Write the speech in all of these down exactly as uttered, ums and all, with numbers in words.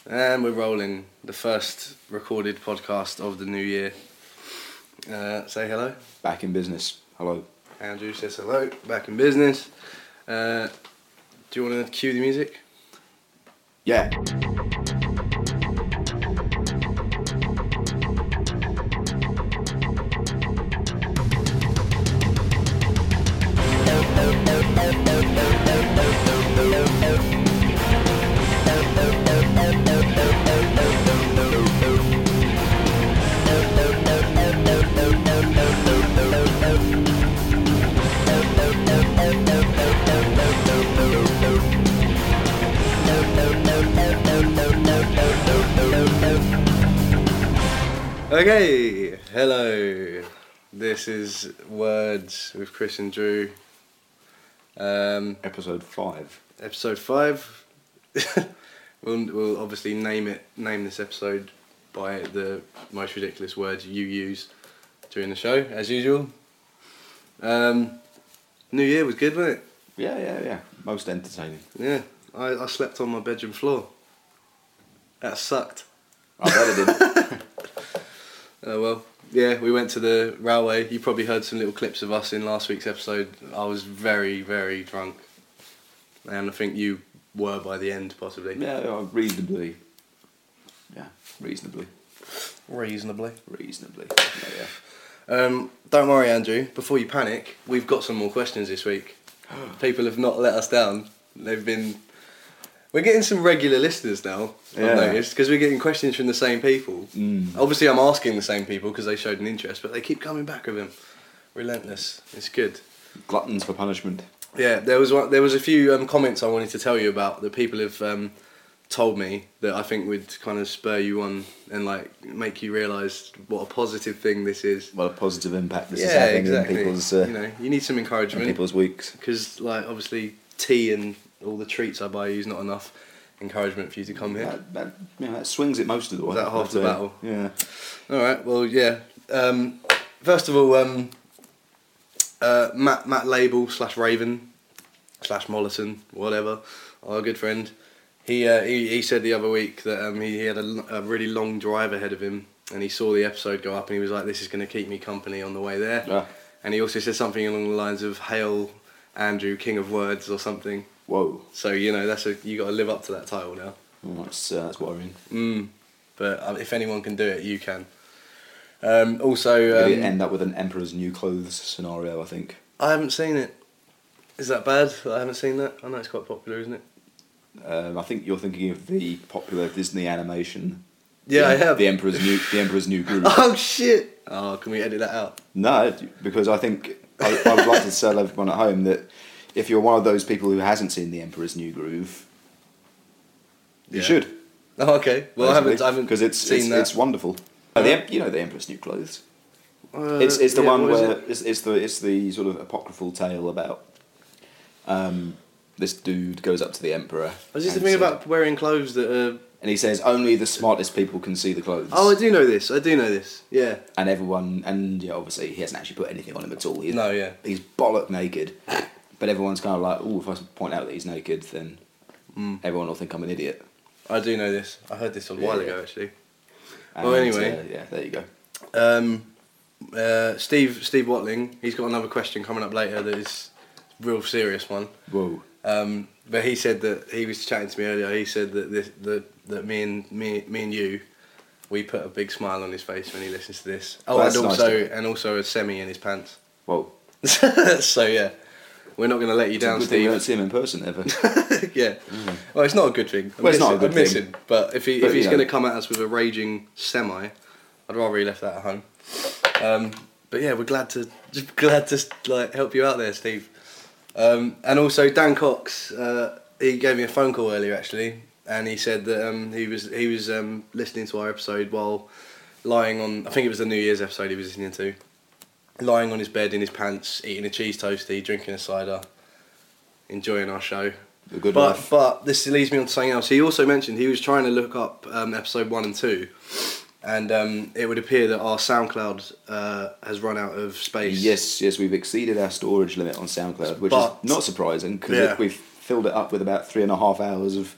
And we're rolling. The first recorded podcast of the new year. Uh, say hello. Back in business. Hello. Andrew says hello. Back in business. Uh, do you want to cue the music? Yeah. Okay, hello. This is Words with Chris and Drew. Um, Episode five. Episode five. we'll, we'll obviously name it. Name this episode by the most ridiculous words you use during the show, as usual. Um, New Year was good, wasn't it? Yeah, yeah, yeah. Most entertaining. Yeah, I, I slept on my bedroom floor. That sucked. I bet it did. Oh well, yeah, we went to the railway. You probably heard some little clips of us in last week's episode. I was very, very drunk. And I think you were by the end, possibly. Yeah, reasonably. Yeah, reasonably. Reasonably. Reasonably. Yeah, yeah. Um, don't worry, Andrew. Before you panic, we've got some more questions this week. People have not let us down. They've been... We're getting some regular listeners now, I've Yeah. noticed, because we're getting questions from the same people. Mm. Obviously, I'm asking the same people because they showed an interest, but they keep coming back with them. Relentless. It's good. Gluttons for punishment. Yeah, there was one, there was a few um, comments I wanted to tell you about that people have um, told me that I think would kind of spur you on and like make you realise what a positive thing this is. What a positive impact this yeah, is having exactly. in people's, uh, you know, you need some in encouragement people's weeks. because, like, obviously, tea and all the treats I buy you is not enough encouragement for you to come here. That, that, you know, that swings it most of the way. Is that half the But, uh, battle? Yeah. All right. Well, yeah. Um, first of all, um, uh, Matt Matt Label slash Raven slash Mollison, whatever, our good friend. He uh, he he said the other week that um, he, he had a, a really long drive ahead of him, and he saw the episode go up, and he was like, "This is going to keep me company on the way there." Yeah. And he also said something along the lines of "Hail Andrew, King of Words" or something. Whoa. So you know that's a you got to live up to that title now. Well, that's, uh, that's worrying. Mm. But um, if anyone can do it, you can. Um, also, Could um, it end up with an Emperor's New Clothes scenario, I think. I haven't seen it. Is that bad? I haven't seen that. I know it's quite popular, isn't it? Um, I think you're thinking of the popular Disney animation. Yeah, the, I have. The Emperor's New The Emperor's New Groove. Oh shit! Oh, can we edit that out? No, because I think I, I would like to tell everyone at home that if you're one of those people who hasn't seen The Emperor's New Groove, you Yeah. should. Oh, okay. Well, I haven't. I haven't because it's seen it's, that. it's wonderful. Uh, the, Em- you know the Emperor's New Clothes. Uh, It's it's the yeah, one what is where it? it's, it's the it's the sort of apocryphal tale about um, this dude goes up to the emperor. Was this the and thing says- about wearing clothes that are... And he says only the smartest people can see the clothes. Oh, I do know this. I do know this. Yeah. And everyone, and yeah, obviously he hasn't actually put anything on him at all. He's, No, yeah. He's bollock naked. But everyone's kind of like, oh, if I point out that he's naked, then Mm. everyone will think I'm an idiot. I do know this. I heard this a while Yeah, ago, yeah. actually. And, Well, anyway. uh, yeah, there you go. Um, uh, Steve Steve Watling, he's got another question coming up later that is a real serious one. Whoa. Um, but he said that he was chatting to me earlier. He said that this, that that me and me me and you, we put a big smile on his face when he listens to this. Oh, Well, that's and nice also to- and also a semi in his pants. Whoa. So yeah, we're not going to let you It's a down, good thing we don't Steve. see him in person ever. Yeah. Well, it's not a good thing. I'm Well, it's not a missing- good I'm thing. missing. But if he But, if he's you going to know. come at us with a raging semi, I'd rather he left that at home. Um, but yeah, we're glad to just glad to like help you out there, Steve. Um, and also Dan Cox, uh, he gave me a phone call earlier actually, and he said that um, he was he was um, listening to our episode while lying on. I think it was the New Year's episode he was listening to, lying on his bed in his pants, eating a cheese toastie, drinking a cider, enjoying our show. The good But life. but this leads me on to something else. He also mentioned he was trying to look up um, episode one and two, and um, it would appear that our SoundCloud uh, has run out of space. Yes, yes, we've exceeded our storage limit on SoundCloud, which But- is not surprising because Yeah. we've filled it up with about three and a half hours of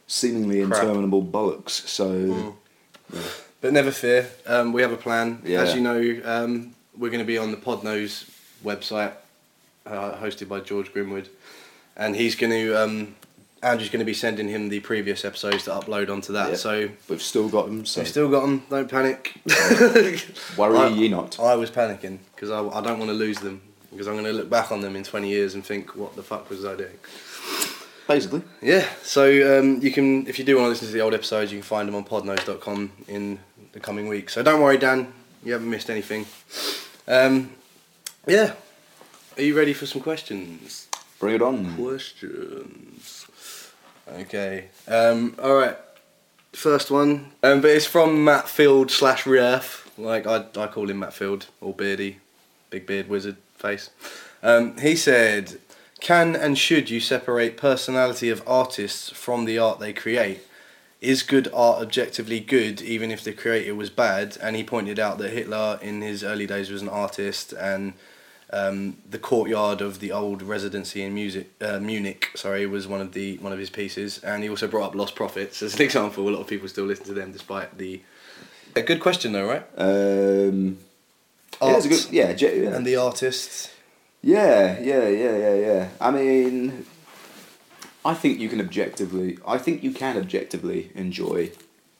seemingly Crap. interminable bollocks. So, Mm. yeah. But never fear, um, we have a plan. Yeah. As you know, um, we're going to be on the Podnose website, uh, hosted by George Grimwood, and he's going to. Um, Andrew's going to be sending him the previous episodes to upload onto that. Yeah. So We've still got them. So we've still got them. Don't panic. worry I, ye not. I was panicking because I, I don't want to lose them, because I'm going to look back on them in twenty years and think, what the fuck was I doing? Basically. Yeah, so um, you can, if you do want to listen to the old episodes, you can find them on podnose dot com in the coming weeks. So don't worry, Dan, you haven't missed anything. Um, yeah, are you ready for some questions? Bring it on. Questions. Okay. Um, all right. First one, um, but it's from Matt Field slash Rief. Like I, I call him Matt Field, or Beardy, big beard wizard face. Um, he said, "Can and should you separate personality of artists from the art they create? Is good art objectively good even if the creator was bad?" And he pointed out that Hitler in his early days was an artist, and um, the courtyard of the old residency in music, uh, Munich, sorry, was one of the one of his pieces. And he also brought up Lost Prophets as an example. A lot of people still listen to them despite the. A good question though, right? Um, yeah, it's a good, yeah, ge- yeah. And the artists. Yeah, yeah, yeah, yeah, yeah. I mean, I think you can objectively. I think you can objectively enjoy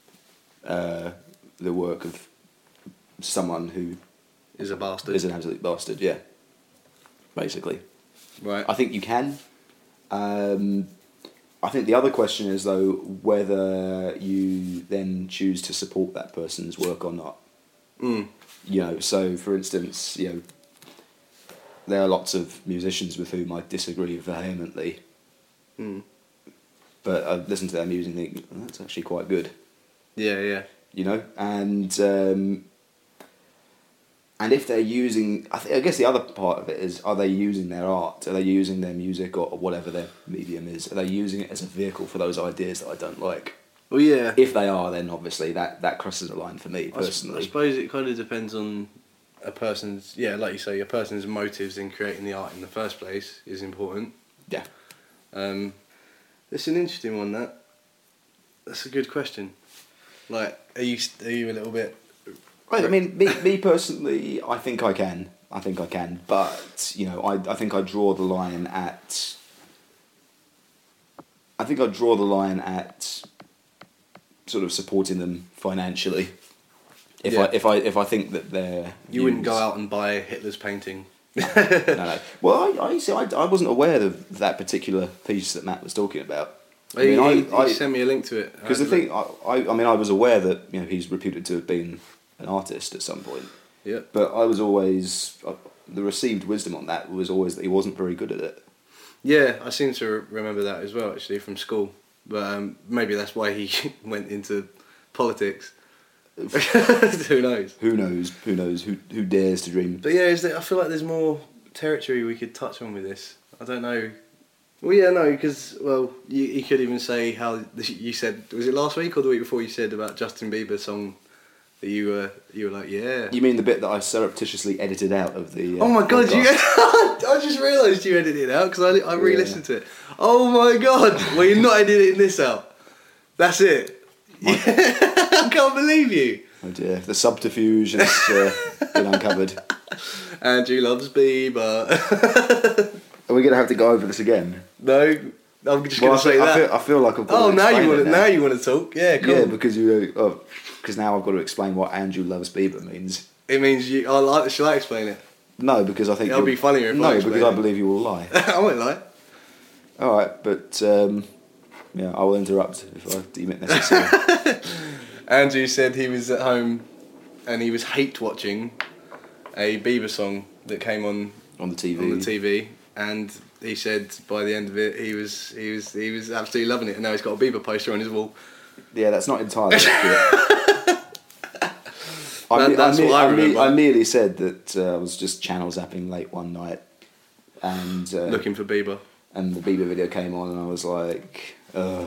uh, the work of someone who Is a bastard. is an absolute bastard. Yeah, basically. Right. I think you can. Um, I think the other question is though whether you then choose to support that person's work or not. Mm. You know, so for instance, you know, there are lots of musicians with whom I disagree vehemently, Mm. but I listen to their music and think, oh, that's actually quite good. Yeah, yeah. You know, and um, and if they're using, I, th- I guess the other part of it is, are they using their art? Are they using their music or, or whatever their medium is? Are they using it as a vehicle for those ideas that I don't like? Well, yeah. If they are, then obviously that, that crosses a line for me I s- personally. I suppose it kind of depends on a person's, yeah, like you say, a person's motives in creating the art in the first place is important. Yeah. Um, it's an interesting one, that. That's a good question. Like, are you are you a little bit... Right, I mean, me, me personally, I think I can. I think I can. But, you know, I, I think I draw the line at... I think I draw the line at sort of supporting them financially. If Yeah. I if I if I think that they're You wouldn't go views- out and buy Hitler's painting. no, no. Well, I I, see, I I wasn't aware of that particular piece that Matt was talking about. I he, mean, I- he, he I- sent me a link to it. Because the thing, I, I I mean, I was aware that you know he's reputed to have been an artist at some point, Yeah. but I was always uh, the received wisdom on that was always that he wasn't very good at it. Yeah, I seem to re- remember that as well, actually, from school. But um, maybe that's why he went into politics. Who knows? Who knows? Who knows? Who who dares to dream? But yeah, is there, I feel like there's more territory we could touch on with this. I don't know. Well, yeah, no, because, well, you, you could even say how you said, was it last week or the week before you said about Justin Bieber's song that you were, you were like, yeah. You mean the bit that I surreptitiously edited out of the? Uh, Oh my god, you! podcast? I just realised you edited it out because I, I re-listened to it. Oh my god! Well, you're not editing this out. That's it. I can't believe you. Oh dear, the subterfuge has uh, been uncovered. Andrew loves Bieber. Are we going to have to go over this again? No, I'm just Well, going I, to say feel, that. I, feel, I feel like I've got Oh, to now you explain want it to now you want to talk? Yeah, cool. Yeah, because you oh, because now I've got to explain what Andrew loves Bieber means. It means you. I like. Shall I explain it? No, because I think It'll you'll- be funnier if I no, explain because I it. believe you will lie. I won't lie. All right, but um, yeah, I will interrupt if I deem it necessary. Andrew said he was at home and he was hate watching a Bieber song that came on On the T V. on the T V, and he said by the end of it he was he was he was absolutely loving it, and now he's got a Bieber poster on his wall. Yeah, that's not entirely accurate. I, That- me- that's I, me- what I I, me- remember. I merely said that uh, I was just channel zapping late one night, and uh, Looking for Bieber. and the Bieber video came on, and I was like, uh,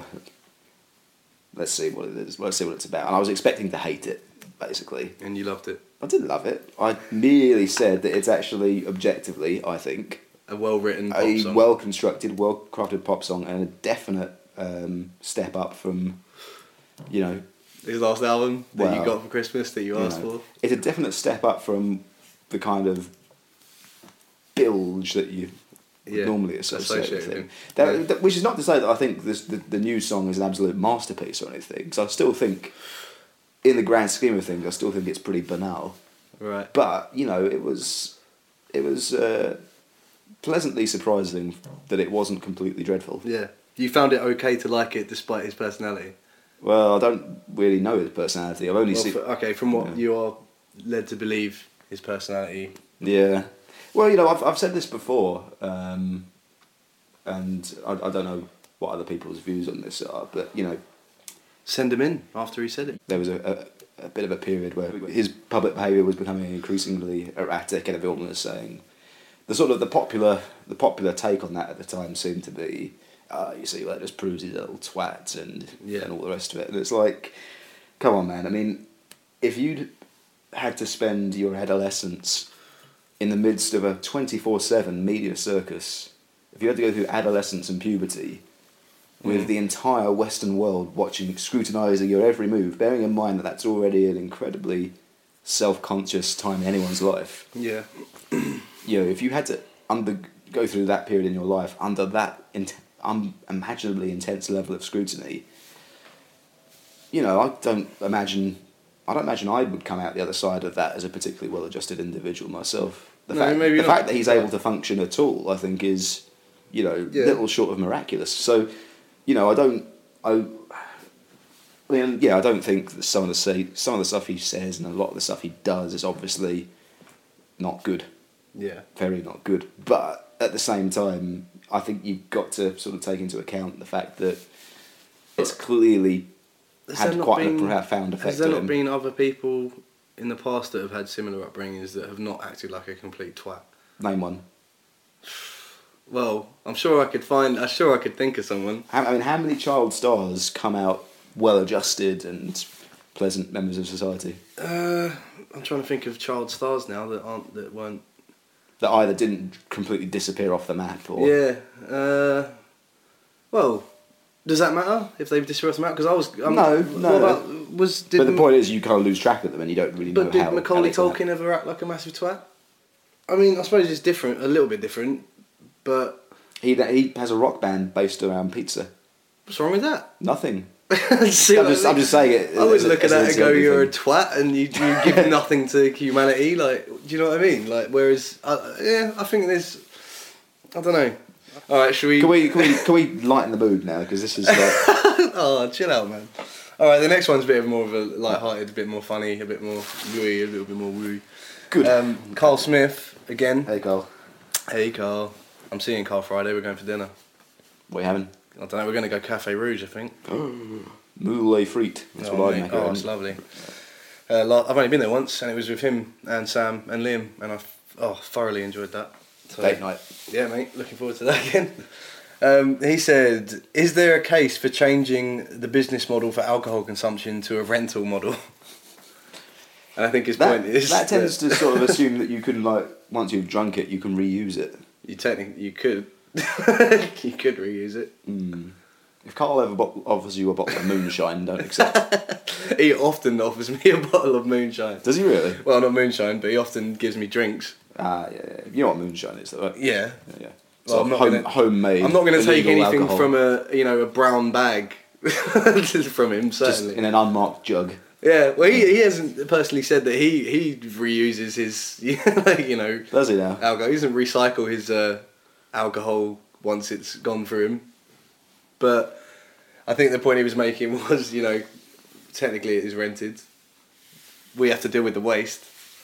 let's see what it is. Let's see what it's about. And I was expecting to hate it, basically. And you loved it. I didn't love it. I merely said that it's actually objectively, I think, A well written pop a song. well constructed, well crafted pop song, and a definite um, step up from, you know, His last album that Well, you got for Christmas that you you asked know, for. it's a definite step up from the kind of bilge that you would Yeah, normally associate associate with with him. him. That, Yeah. that- which is not to say that I think this, the, the new song is an absolute masterpiece or anything, because I still think, in the grand scheme of things, I still think it's pretty banal. Right. But, you know, it was, it was uh, pleasantly surprising that it wasn't completely dreadful. Yeah. You found it okay to like it despite his personality? Well, I don't really know his personality. I've only Well, seen... for, okay, from what Yeah. you are led to believe, his personality. Yeah. Well, you know, I've I've said this before, um, and I, I don't know what other people's views on this are, but, you know, Send him in after he said it. there was a, a, a bit of a period where his public behaviour was becoming increasingly erratic, and everyone was saying... The sort of the popular the popular take on that at the time seemed to be, uh, you see, that just proves he's a little twat and, Yeah. and all the rest of it. And it's like, come on, man. I mean, if you'd had to spend your adolescence in the midst of a twenty-four seven media circus, if you had to go through adolescence and puberty with Mm. the entire Western world watching, scrutinising your every move, bearing in mind that that's already an incredibly self-conscious time in anyone's life, Yeah. you know, if you had to under go through that period in your life under that int- unimaginably intense level of scrutiny, you know, I don't imagine, I don't imagine I would come out the other side of that as a particularly well-adjusted individual myself. The No, fact, maybe the not. fact that he's able to function at all, I think, is, you know, Yeah. little short of miraculous. So, you know, I don't, I. I mean, yeah, I don't think that some of the say, some of the stuff he says and a lot of the stuff he does is obviously not good. Yeah. Very not good. But at the same time, I think you've got to sort of take into account the fact that it's clearly Has had there not quite been- a profound effect Has there on not him. been other people in the past that have had similar upbringings that have not acted like a complete twat? Name one. Well, I'm sure I could find. I'm sure I could think of someone. How, I mean, how many child stars come out well-adjusted and pleasant members of society Uh, I'm trying to think of child stars now that aren't that weren't. that either didn't completely disappear off the map or... Yeah. Uh, well, does that matter if they've disappeared from out? Because I was. Um, No, no. What about, was did But the M- point is, you kind of lose track of them and you don't really know But did how... Macaulay how they Culkin ever act like a massive twat? I mean, I suppose it's different, a little bit different, but He, he has a rock band based around pizza. what's wrong with that? Nothing. See I'm what I just, I'm mean? just saying it. I would as a- look as at an that and go, example "You're a thing. twat," and you you give nothing to humanity. Like, do you know what I mean? Like, whereas, uh, yeah, I think there's, I don't know. All right, should we? Can we, can we, can we lighten the mood now? Because this is like... Oh, chill out, man. All right, the next one's a bit more of a light-hearted, a bit more funny, a bit more woo, a little bit more woo. Good. Um, Carl Smith again. Hey, Carl. Hey, Carl. I'm seeing Carl Friday. We're going for dinner. What are you having? I don't know. We're going to go Cafe Rouge, I think. Moulay frite. That's oh, what I mate. make Oh, it. it's lovely. Uh, lo- I've only been there once, and it was with him and Sam and Liam, and I oh thoroughly enjoyed that. So, Date night. Yeah, mate. Looking forward to that again. Um, he said, "Is there a case for changing the business model for alcohol consumption to a rental model?" And I think his That, point is that tends to sort of assume that you can, like, once you've drunk it, you can reuse it. you technically you could you could reuse it. Mm. If Carl ever bo- offers you a bottle of moonshine, don't accept. He often offers me a bottle of moonshine. Does he really? Well, not moonshine, but he often gives me drinks. Ah, yeah, yeah. You know what moonshine is, though, right? Yeah. Yeah. yeah. Well, So I'm not home, gonna- homemade. I'm not going to take illegal anything alcohol, from a you know a brown bag from him. just Certainly. in an unmarked jug. Yeah. Well, he, he hasn't personally said that he he reuses his you know Does he now? alcohol. He doesn't recycle his uh, alcohol once it's gone through him. But I think the point he was making was you know technically it is rented. We have to deal with the waste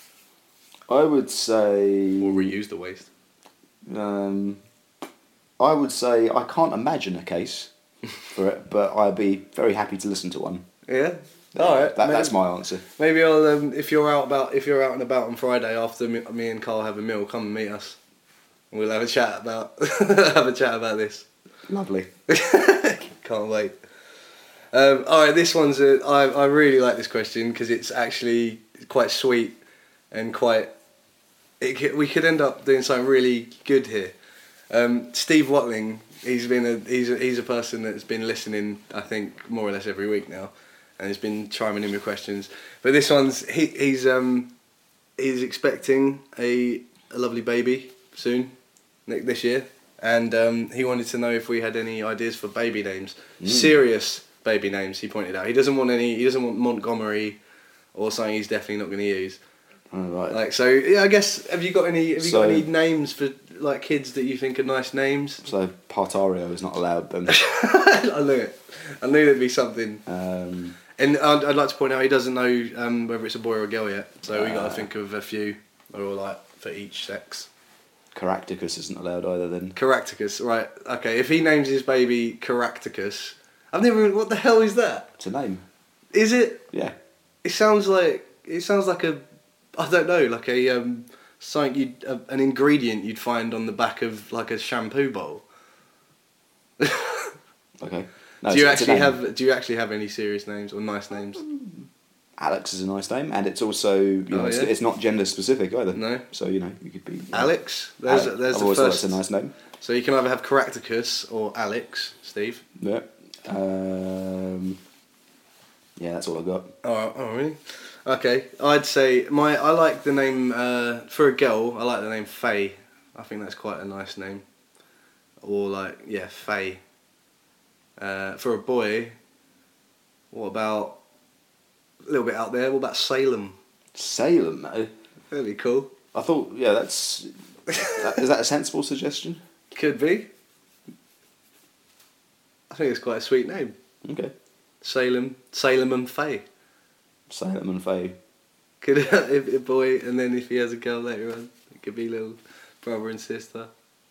I would say. or reuse the waste. Um, I would say I can't imagine a case for it, but I'd be very happy to listen to one. Yeah. All right. That, maybe, that's my answer. maybe I'll um, if you're out about if you're out and about on Friday after me, me and Carl have a meal, come and meet us. And we'll have a chat about have a chat about this. Lovely. Can't wait. Um, all right, this one's a, I I really like this question because it's actually quite sweet and quite. It could, we could end up doing something really good here. Um, Steve Watling He's been a he's a, he's a person that's been listening, I think, more or less every week now, and he's been chiming in with questions. But this one's he he's um he's expecting a a lovely baby soon, ne- this year, and um, he wanted to know if we had any ideas for baby names, mm. serious baby names. He pointed out he doesn't want any. He doesn't want Montgomery, or something he's definitely not going to use. Oh, right. Like so, yeah. I guess have you got any? Have you So- got any names for like kids that you think are nice names? So Partario is not allowed then. I knew it. I knew there'd be something. Um, And I'd, I'd like to point out he doesn't know um, whether it's a boy or a girl yet, so we got Uh. to think of a few, or like for each sex. Caractacus isn't allowed either then. Caractacus, right? Okay, if he names his baby Caractacus, I've never. Even, what the hell is that? It's a name. Is it? Yeah. It sounds like it sounds like a, I don't know, like a um, something you uh, an ingredient you'd find on the back of like a shampoo bowl. Okay. No, do you it's- it's a actually name. have? Do you actually have any serious names or nice names? Alex is a nice name, and it's also you know Oh, it's, yeah? it's not gender specific either. No. So you know you could be you know, Alex. There's Ale- there's I've the always thought first. it's a nice name. So you can either have Caractacus or Alex, Steve. Yeah. Um, yeah, that's all I got. Oh, oh really? Okay, I'd say my I like the name uh, for a girl. I like the name Faye. I think that's quite a nice name. Or like yeah, Faye. Uh, for a boy, what about a little bit out there? What about Salem? Salem, though. That'd be cool. I thought, yeah, that's. that, is that a sensible suggestion? Could be. I think it's quite a sweet name. Okay. Salem, Salem and Faye. Salem and Faye. Could if a boy, and then if he has a girl later on, it could be little brother and sister.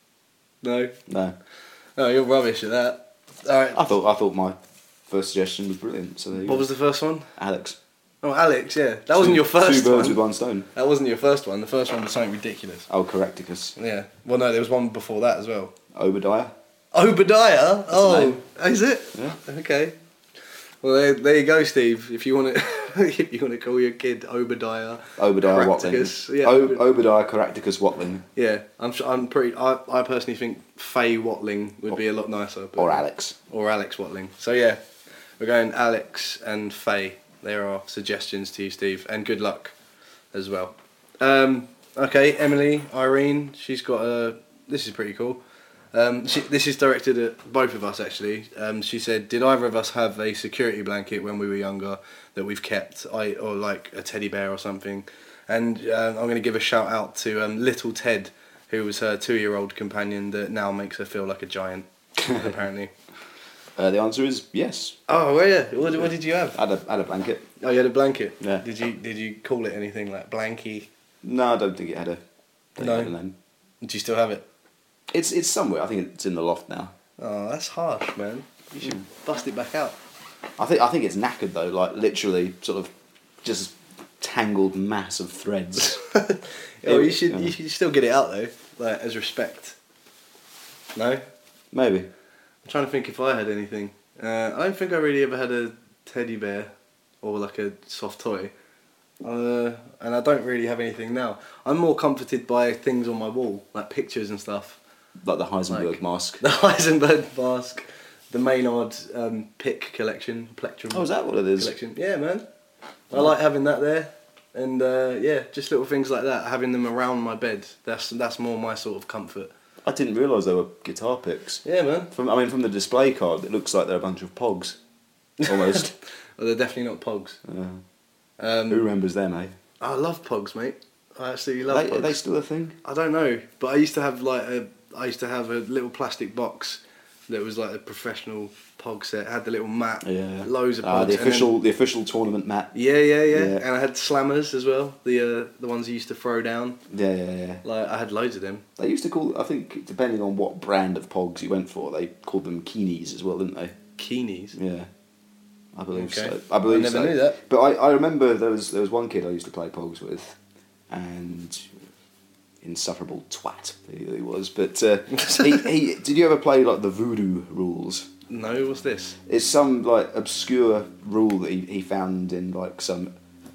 No, No. oh, you're rubbish at that. All right. I thought I thought my first suggestion was brilliant. So there you What go. was the first one? Alex? Oh, Alex. Yeah, that wasn't Two- your first Two birds one. with one stone. That wasn't your first one. The first one was something ridiculous. Oh, Caractacus. Yeah. Well, no, there was one before that as well. Obadiah. Obadiah. a Oh, name. is it? Yeah. Okay. Well, there, there you go, Steve. If you want to, if you want to call your kid Obadiah. Obadiah Watling. Caractacus, yeah. O- Obadiah Caractacus Watling. Yeah, I'm. Sure, I'm pretty. I, I personally think Faye Watling would be a lot nicer. But, Or Alex. Or Alex Watling. So yeah, we're going Alex and Faye. There are suggestions to you, Steve, and good luck as well. Um, okay, Emily, Irene. She's got a. This is pretty cool. Um, she, this is directed at both of us actually. Um, she said, "Did either of us have a security blanket when we were younger that we've kept, I or like a teddy bear or something?" And uh, I'm going to give a shout out to um, little Ted, who was her two-year-old companion that now makes her feel like a giant. Apparently. Uh, the answer is yes. Oh, well, yeah. What, what did you have? I had a, I had a blanket. Oh, you had a blanket. Yeah. Did you did you call it anything like blankie? No, I don't think it had a, don't No. think it had a name. Do you still have it? It's it's somewhere. I think it's in the loft now. Oh, that's harsh, man. You should bust it back out. I think I think it's knackered though. Like literally, sort of, just tangled mass of threads. Oh, you should Yeah. you should still get it out though, like as respect. No, I'm Maybe. trying to think if I had anything. Uh, I don't think I really ever had a teddy bear or like a soft toy. Uh, and I don't really have anything now. I'm more comforted by things on my wall, like pictures and stuff. Like the Heisenberg Like- mask. The Heisenberg mask, the Maynard um, pick collection, plectrum. Oh, is that what it is? collection? Yeah, man. I like having that there, and uh, yeah, just little things like that. Having them around my bed. That's that's more my sort of comfort. I didn't realise they were guitar picks. Yeah, man. From I mean, from the display card, it looks like they're a bunch of pogs. Almost. Well, they're definitely not Pogs. uh, Um, who remembers them, eh? I love Pogs, mate. I absolutely love Are they, Pogs. are they still a thing? I don't know, but I used to have like a. I used to have a little plastic box that was like a professional Pog set. It had the little mat, Yeah. loads of Pogs. Ah, the and then- official the official tournament mat. Yeah, yeah, yeah, Yeah. And I had slammers as well. The uh, the ones you used to throw down. Yeah, yeah, yeah. Like I had loads of them. They used to call, I think, depending on what brand of pogs you went for, they called them keenies as well, didn't they? Keenies. Yeah, I believe Okay. so. I believe I never so. knew that. But I, I remember there was there was one kid I used to play pogs with, and insufferable twat he, he was. But uh, he, he did you ever play like the voodoo rules? No, what's this? It's some like obscure rule that he, he found in like some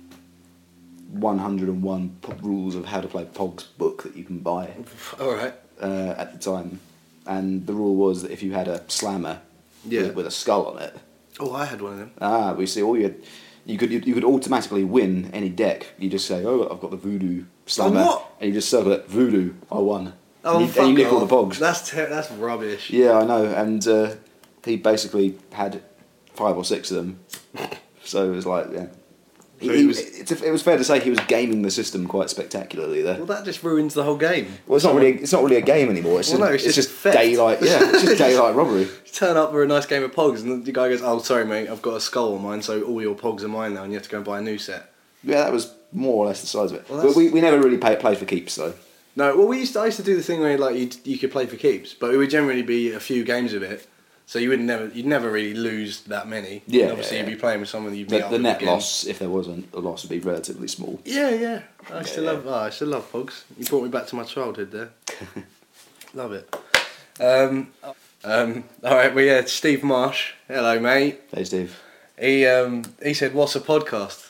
one hundred and one po- rules of how to play pogs book that you can buy All right. uh, at the time. and the rule was that if you had a slammer Yeah. with, with a skull on it, Oh, I had one of them. ah, we see all you had, you could you, you could automatically win any deck. You just say, oh, I've got the voodoo slammer, Oh, what? and you just circle it, voodoo, I won. Oh, and you, fuck and you nick all off. the pogs. That's ter- that's rubbish. Yeah, I know, and uh, he basically had five or six of them, so it was like, yeah. So He, he was- it's, it was fair to say he was gaming the system quite spectacularly there. Well, that just ruins the whole game. Well, it's not really it's not really a game anymore. It's Well, just, no, it's it's just just theft. daylight. Yeah, it's just daylight robbery. You turn up for a nice game of Pogs, and the guy goes, "Oh, sorry, mate, I've got a skull on mine, so all your Pogs are mine now, and you have to go and buy a new set." Yeah, that was more or less the size of it. Well, but that's- we, we never really pay, played for keeps though. No, well, we used to, I used to do the thing where like you you could play for keeps, but it would generally be a few games of it, so you would never you'd never really lose that many. Yeah, And obviously yeah, you'd yeah. be playing with someone that you'd meet The, up the with net again. loss, if there wasn't a loss, would be relatively small. Yeah, yeah. I still Yeah. love. Oh, I still love Pogs. You brought me back to my childhood there. Love it. Um, um, all right. Well, yeah. Steve Marsh. Hello, mate. Hey, Steve. He um, he said, "What's a podcast?"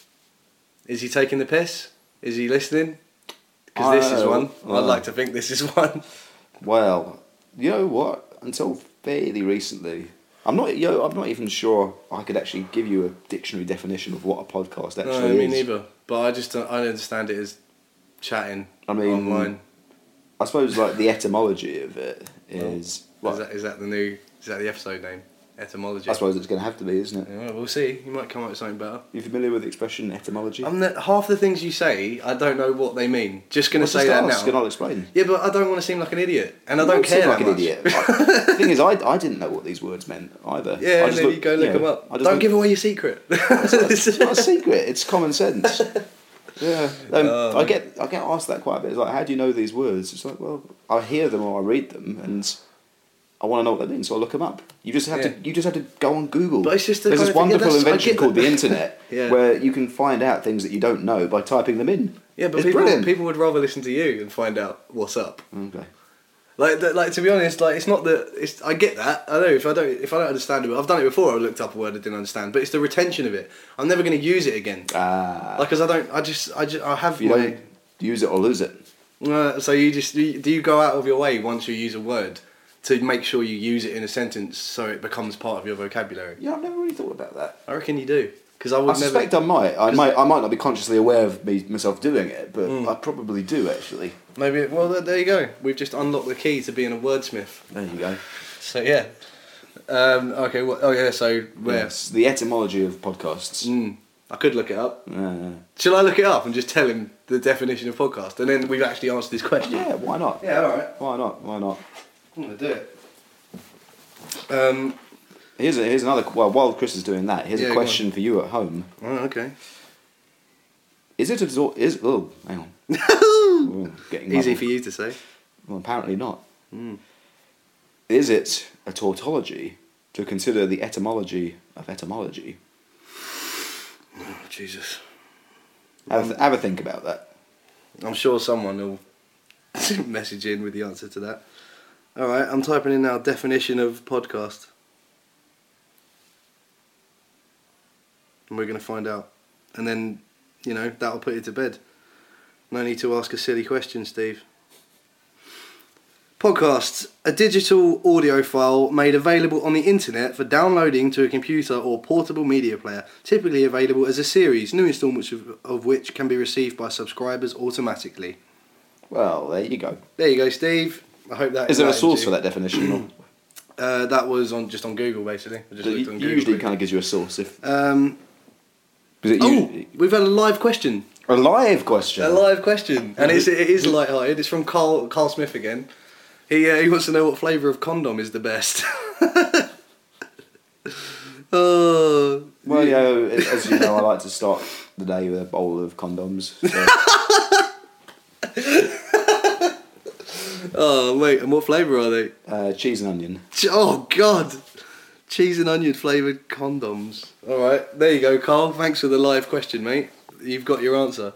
Is he taking the piss? Is he listening? Because this is Oh, one. well. I'd like to think this is one. Well, you know what? Until fairly recently, I'm not. You know, I'm not even sure I could actually give you a dictionary definition of what a podcast actually No, me is. neither. But I just don't, I understand it as chatting I mean, online. I suppose like the etymology of it is. Well, well, is that is that the new? Is that the episode name? Etymology. I suppose it's going to have to be, isn't it? Yeah, well, we'll see. You might come up with something better. You familiar with the expression etymology? I'm the, half the things you say, I don't know what they mean. Just gonna Well, say just that ask now. and I'll explain. Yeah, but I don't want to seem like an idiot, and I You don't seem care like that an much. idiot. I- the thing is, I, I didn't know what these words meant either. Yeah, I and just then looked- you go look know, them up. I just Don't looked- give away your secret. It's not a secret. It's common sense. Yeah, um, Oh, I get I get asked that quite a bit. It's like, how do you know these words? It's like, well, I hear them or I read them, and I want to know what they mean, so I look them up. You just have Yeah. to you just have to go on Google. But it's just the There's kind this of thing- yeah, wonderful that's- I invention get called that. the internet, Yeah. where you can find out things that you don't know by typing them in. Yeah, but it's people brilliant. people would rather listen to you and find out what's up. Okay. Like, th- like to be honest, like it's not that. It's I get that. I know if I don't if I don't understand it, I've done it before. I looked up a word I didn't understand, but it's the retention of it. I'm never going to use it again. Ah, Like, cause I don't. I just. I just. I have you my. don't use it or lose it. Uh, so you just do you, do you go out of your way once you use a word to make sure you use it in a sentence so it becomes part of your vocabulary? Yeah, I've never really thought about that. I reckon you do. Because I I would suspect never. I might. I might. I might not be consciously aware of me myself doing it, but Mm. I probably do actually. Maybe. Well, there, there you go. We've just unlocked the key to being a wordsmith. There you go. So yeah. Um, okay. Well, oh yeah. So where? Yes, the etymology of podcasts. Mm, I could look it up. Uh, Shall I look it up and just tell him the definition of podcast, and then we've actually answered this question? yeah, why not? Yeah. All right. Why not? Why not? I'm gonna do it. Um. Here's a, here's another. Well, while Chris is doing that, here's Yeah, a go question for you at home. Oh, okay. Is it a zo- is oh hang on Ooh, getting Easy muddled. for you to say. Well, apparently not. Mm. Is it a tautology to consider the etymology of etymology? Oh, Jesus. Have, a- have a think about that. I'm sure someone will message in with the answer to that. All right, I'm typing in now definition of podcast. And we're going to find out. And then, you know, that'll put you to bed. No need to ask a silly question, Steve. Podcasts, a digital audio file made available on the internet for downloading to a computer or portable media player, typically available as a series, new instalments of, of which can be received by subscribers automatically. Well, there you go. There you go, Steve. I hope that Is there a enlightens source you. for that definition? Or- Uh, that was on just on Google, basically. I just So looked on u- Google usually, quickly. kind of gives you a source. If Um, is it oh, usually- we've had a live question. a live question? A live question, and it's it is light-hearted. It's from Carl Carl Smith again. He uh, he wants to know what flavour of condom is the best. Oh, Well, you know, as you know, I like to start the day with a bowl of condoms. So. oh, wait, and what flavour are they? uh, cheese and onion. Ch- Oh God, cheese and onion flavoured condoms. All right, there you go, Carl. Thanks for the live question, mate. You've got your answer.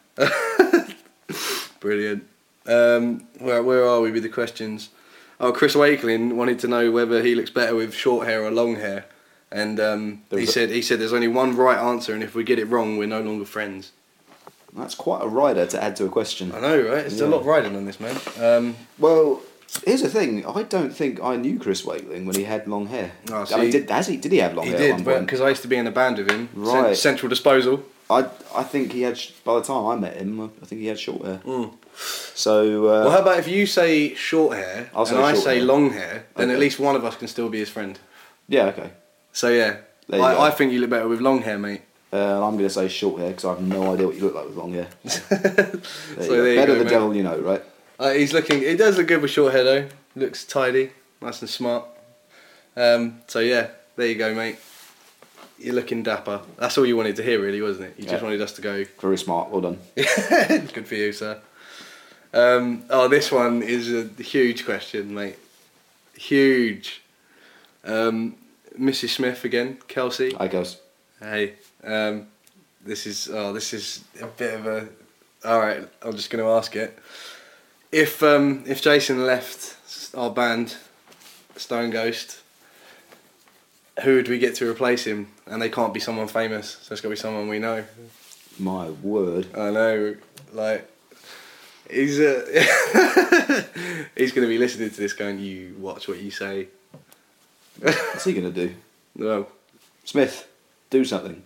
Brilliant. Um, where where are we with the questions? Oh, Chris Wakeling wanted to know whether he looks better with short hair or long hair, and um, There he was a- said he said there's only one right answer, and if we get it wrong, we're no longer friends. That's quite a rider to add to a question. I know, right? It's Yeah. a lot riding on this, man. Um, Well, Here's the thing. I don't think I knew Chris Wakeling when he had long hair. Oh, I so mean, he- did, has he? Did he have long He hair? did, at one point? because I used to be in a band with him. Cent- Right. Central Disposal. I I think he had. sh- By the time I met him, I think he had short hair. Mm. So. Uh, Well, how about if you say short hair I'll and say I short say hair. long hair, then Okay. at least one of us can still be his friend. yeah. Okay. So yeah, There you go. I, I think you look better with long hair, mate. Uh, I'm going to say short hair because I have no idea what you look like with long hair. There So you go. there you Better go, the mate. devil you know, right? Uh, he's looking. He does look good with short hair though. Looks tidy, nice and smart. Um, so yeah, there you go, mate. You're looking dapper. That's all you wanted to hear, really, wasn't it? You just Yeah. wanted us to go. Very smart. Well done. Good for you, sir. Um, oh, this one is a huge question, mate. Huge. Um, Missus Smith again, Kelsey. I goes. Hey, um, this is oh, this is a bit of a. All right, I'm just going to ask it. If um, if Jason left our band, Stone Ghost, who would we get to replace him? And they can't be someone famous, so it's got to be someone we know. My word. I know, like he's uh, he's going to be listening to this, going, "You watch what you say." What's he going to do? No. Smith, do something.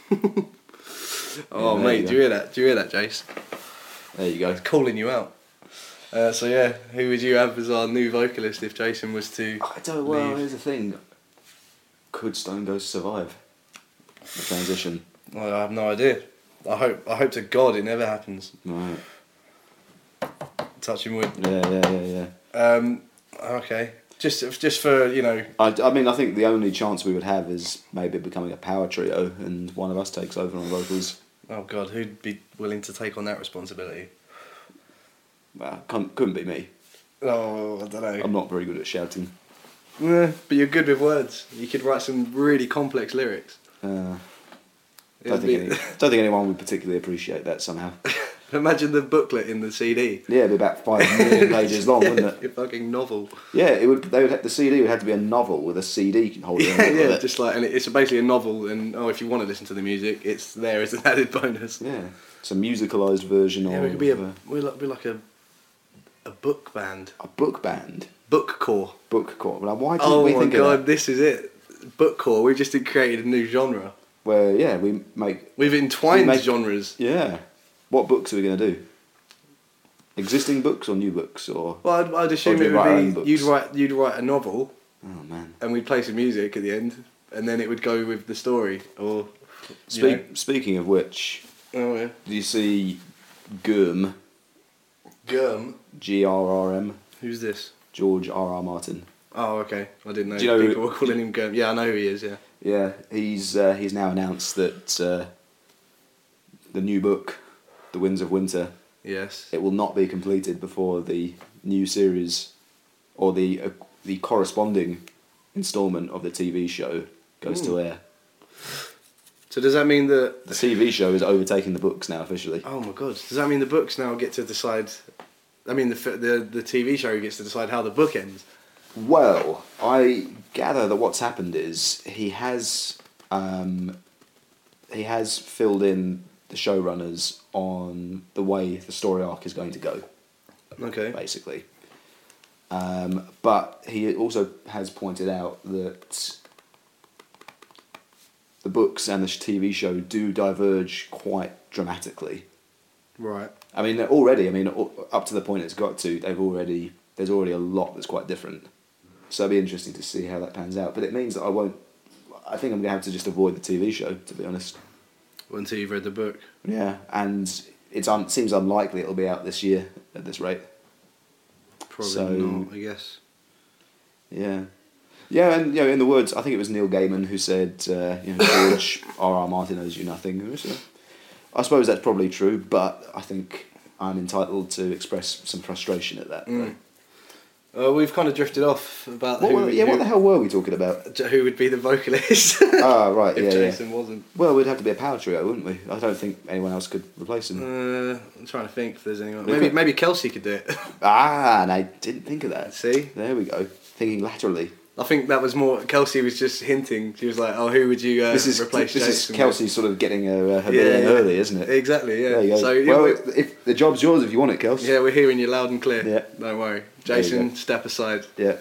Oh, Yeah, there mate, you do you hear that? Do you hear that, Jace? There you go. Calling you out. Uh, so yeah, who would you have as our new vocalist if Jason was to I don't. Well, leave? here's the thing. Could Stone Ghost survive the transition? Well, I have no idea. I hope. I hope to God it never happens. Right. Touching wood. Yeah, yeah, yeah, yeah. Um, okay. Just, just for you know. I, I mean, I think the only chance we would have is maybe becoming a power trio, and one of us takes over on vocals. Oh God, who'd be willing to take on that responsibility? Well, couldn't, couldn't be me. Oh, I don't know. I'm not very good at shouting. Eh, but you're good with words. You could write some really complex lyrics. Uh, It'd don't, think be- any, don't think anyone would particularly appreciate that somehow. Imagine the booklet in the C D. Yeah, it'd be about five million pages long, wouldn't it? Your fucking novel. Yeah, it would. They would. Have, the C D would have to be a novel with a C D holder. Yeah, in the middle of yeah, it. just like, and it's basically a novel, and oh, if you want to listen to the music, it's there as an added bonus. Yeah, it's a musicalised version Yeah, of we could be a, uh, we're like, we're like a, a book band, a book band. book core. Book court. Like, why didn't Oh we my think god, of that? this is it. Book core. We've just created a new genre. Where yeah, we make We've entwined We make- genres. yeah. What books are we going to do? Existing books or new books or? Well, I'd, I'd assume do it we write our own would be books? you'd write you'd write a novel, Oh man. and we'd play some music at the end, and then it would go with the story. Or you Speak, Speaking of which, know. Oh yeah. do you see Gurm? Gurm. G R R M. Who's this? George R R Martin. Oh, okay. I didn't know, Do you know people who- were calling him Gurm. Yeah, I know who he is. Yeah. Yeah, he's uh, he's now announced that uh, the new book, The Winds of Winter, Yes. it will not be completed before the new series or the uh, the corresponding instalment of the T V show goes to Ooh. air. So does that mean that? The T V show is overtaking the books now officially. Oh my god! Does that mean the books now get to decide? I mean, the fi- the the T V show gets to decide how the book ends. Well, I gather that what's happened is he has um, he has filled in the showrunners on the way the story arc is going to go, Okay. basically. Um, but he also has pointed out that the books and the T V show do diverge quite dramatically. Right. I mean, already, I mean, up to the point it's got to, they've already, there's already a lot that's quite different. So it'll be interesting to see how that pans out. But it means that I won't, I think I'm going to have to just avoid the T V show, to be honest. Well, until you've read the book. Yeah, and it's un, seems unlikely it'll be out this year at this rate. Probably So- not. I guess. Yeah. Yeah, and you know, in the words, I think it was Neil Gaiman who said, uh, you know, George R R Martin owes you nothing. So I suppose that's probably true, but I think I'm entitled to express some frustration at that. Mm. Uh, we've kind of drifted off about What, who, were- yeah, who, what the hell were we talking about? who would be the vocalist Ah, right, if yeah, yeah. Jason wasn't. Well, we'd have to be a power trio, wouldn't we? I don't think anyone else could replace him. Uh, I'm trying to think if there's anyone. We Maybe could- maybe Kelsey could do it. Ah, and I didn't think of that. See? There we go. Thinking laterally. I think that was more. Kelsey was just hinting. She was like, "Oh, who would you uh, This is replace?" this Jason is Kelsey with? sort of getting her, her Yeah, bit in yeah. early, isn't it? Exactly. Yeah. There you go. So well, yeah, if, if the job's yours if you want it, Kelsey. yeah, we're hearing you loud and clear. Yeah. Don't worry, There you Jason. go. Step aside. Yeah.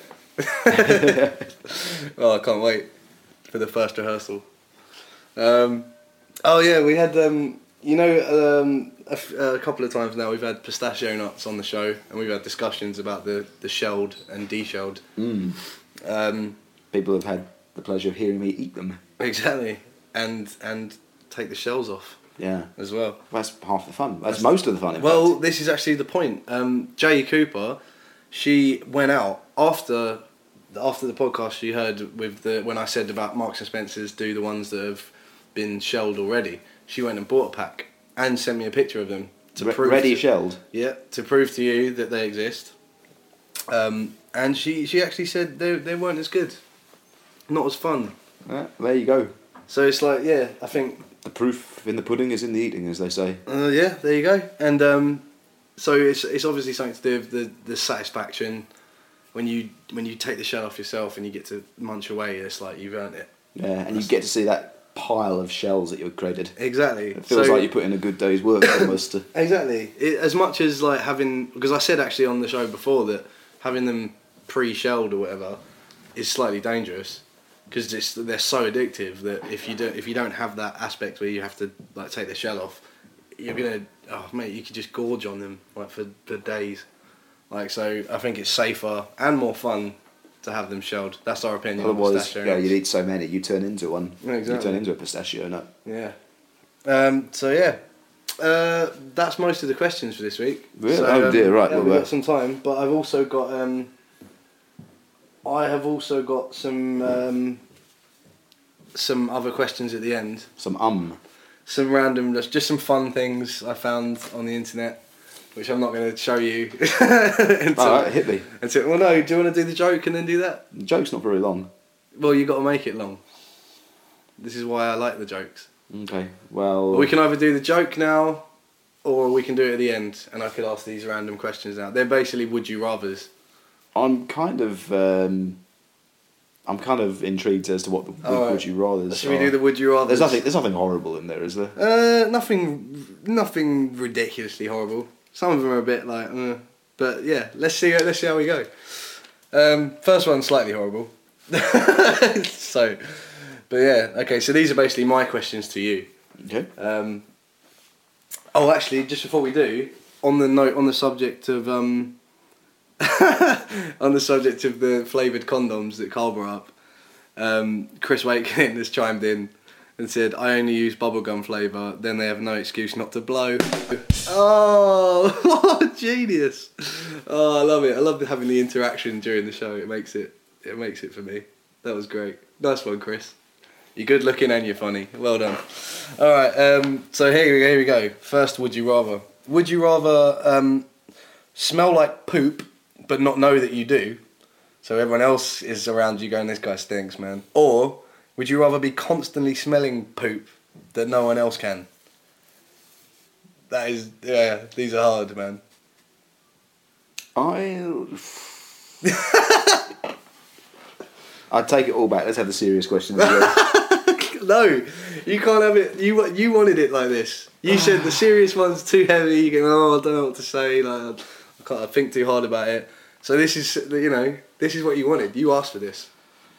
Oh, I can't wait for the first rehearsal. Um, oh yeah, we had um, you know um, a, f- a couple of times now we've had pistachio nuts on the show, and we've had discussions about the, the shelled and deshelled. Mm. Um, People have had the pleasure of hearing me eat them. exactly, and and take the shells off Yeah. as well. That's half the fun. That's, That's- most of the fun. In Well, fact. this is actually the point. Um, Jay Cooper, she went out after after the podcast she heard with the when I said about Marks and Spencer's do the ones that have been shelled already. She went and bought a pack and sent me a picture of them to Re- prove ready to, shelled. yeah, to prove to you that they exist. Um, and she she actually said they they weren't as good, not as fun. Yeah, there you go. So it's like yeah, I think The proof in the pudding is in the eating, as they say. Uh, yeah, there you go. And um, so it's it's obviously something to do with the, the satisfaction when you when you take the shell off yourself and you get to munch away. It's like you've earned it. Yeah, and you get to see that pile of shells that you've created. Exactly. It feels So- like you put in a good day's work almost. To, Exactly. It, as much as like having because I said actually on the show before that having them pre-shelled or whatever is slightly dangerous because it's they're so addictive that if you don't if you don't have that aspect where you have to like take the shell off, you're gonna oh mate you could just gorge on them like for, for days. Like so, I think it's safer and more fun to have them shelled. That's our opinion. on otherwise, pistachio yeah, nuts. you'd eat so many, you turn into one. Yeah, You exactly. turn into a pistachio nut. Yeah. Um, so yeah, uh, that's most of the questions for this week. Really? So, Oh um, dear, right, Yeah, well, we've uh, got some time, but I've also got. Um, I have also got some um, some other questions at the end. Some um. Some random, just just some fun things I found on the internet, which I'm not going to show you. until, Alright, hit me. until, well, no. Do you want to do the joke and then do that? The joke's not very long. Well, you got to make it long. This is why I like the jokes. Okay, well... We can either do the joke now, or we can do it at the end, and I could ask these random questions now. They're basically would you rather's. I'm kind of... Um, I'm kind of intrigued as to what the would, Alright. would you rather. Should we do the would you rather? There's nothing. There's nothing horrible in there, is there? Uh, nothing, nothing ridiculously horrible. Some of them are a bit like, uh, but yeah. Let's see. Let's see how we go. Um, first one slightly horrible. so, but yeah. Okay. So these are basically my questions to you. Okay. Um, oh, actually, just before we do, on the note, on the subject of um, on the subject of the flavoured condoms that Carl brought up, um, Chris Wakeling has chimed in and said, "I only use bubblegum flavour. Then they have no excuse not to blow." Oh, what a genius! Oh, I love it. I love having the interaction during the show. It makes it. It makes it for me. That was great. Nice one, Chris. You're good looking and you're funny. Well done. All right. Um, so here we go. Here we go. First, would you rather? Would you rather um, smell like poop but not know that you do? So everyone else is around you going, "This guy stinks, man." Or would you rather be constantly smelling poop that no one else can? That is, yeah. These are hard, man. I. I'd take it all back. Let's have the serious questions again. No, you can't have it. You wa- you wanted it like this. You said the serious one's too heavy. You go, "Oh, I don't know what to say. Like, I can't I think too hard about it." So this is, you know, this is what you wanted. You asked for this.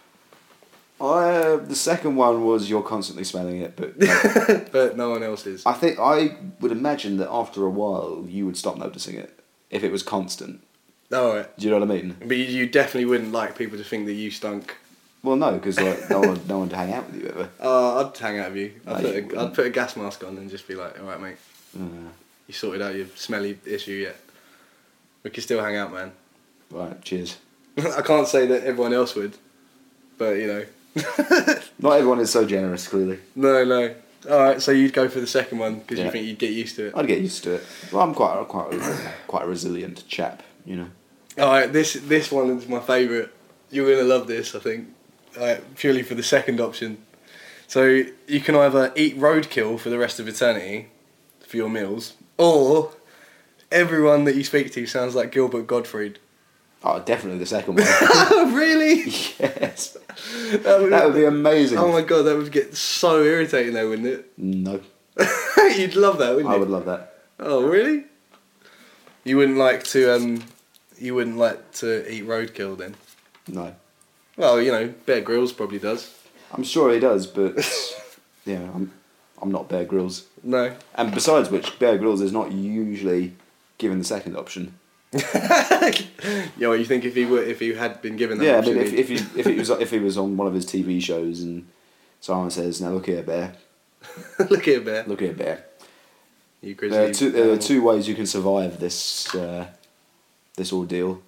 I, the second one was you're constantly smelling it, but no. But no one else is. I think I would imagine that after a while you would stop noticing it if it was constant. All right. Do you know what I mean? But you, you definitely wouldn't like people to think that you stunk. Well, no, because like, no one, no one to hang out with you ever. Uh, I'd hang out with you. I'd, No, put you a, wouldn't. I'd put a gas mask on and just be like, "All right, mate, Uh, you sorted out your smelly issue yet? We can still hang out, man." right, cheers. I can't say that everyone else would, but you know. Not everyone is so generous, clearly. No, no. All right, so you'd go for the second one because Yeah. you think you'd get used to it. I'd get used to it. Well, I'm quite, quite, a, quite a resilient chap, you know. All right, this this one is my favourite. You're gonna love this, I think. All right, purely for the second option. So you can either eat roadkill for the rest of eternity for your meals, or everyone that you speak to sounds like Gilbert Gottfried. Oh, definitely the second one. Really? Yes. yes. That would, that would be amazing. Oh my god, that would get so irritating though, wouldn't it? No. You'd love that, wouldn't you? I would love that. Oh really? You wouldn't like to um, you wouldn't like to eat roadkill then? No. Well, you know, Bear Grylls probably does. I'm sure he does, but yeah, I'm I'm not Bear Grylls. No. And besides which, Bear Grylls is not usually given the second option. Yeah, well, you think if he were, if he had been given that Yeah, option, I mean, if he'd- if he if he was if he was on one of his T V shows and someone says, "Now look here, Bear, look here, Bear. look here, Bear." You grizzly. There are two there are animal. two ways you can survive this uh, this ordeal.